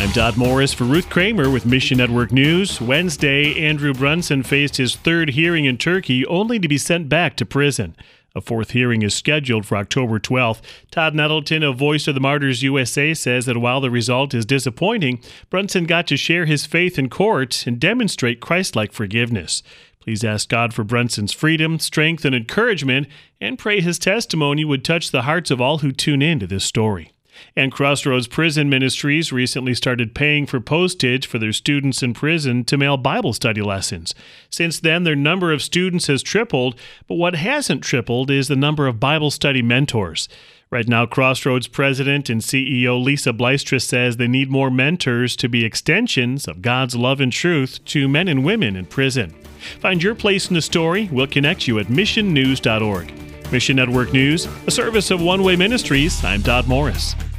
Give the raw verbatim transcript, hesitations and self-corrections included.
I'm Dodd Morris for Ruth Kramer with Mission Network News. Wednesday, Andrew Brunson faced his third hearing in Turkey only to be sent back to prison. A fourth hearing is scheduled for October twelfth. Todd Nettleton of Voice of the Martyrs U S A says that while the result is disappointing, Brunson got to share his faith in court and demonstrate Christ-like forgiveness. Please ask God for Brunson's freedom, strength, and encouragement, and pray his testimony would touch the hearts of all who tune in to this story. And Crossroads Prison Ministries recently started paying for postage for their students in prison to mail Bible study lessons. Since then, their number of students has tripled, but what hasn't tripled is the number of Bible study mentors. Right now, Crossroads President and C E O Lisa Blystra says they need more mentors to be extensions of God's love and truth to men and women in prison. Find your place in the story. We'll connect you at mission news dot org. Mission Network News, a service of One Way Ministries. I'm Dodd Morris.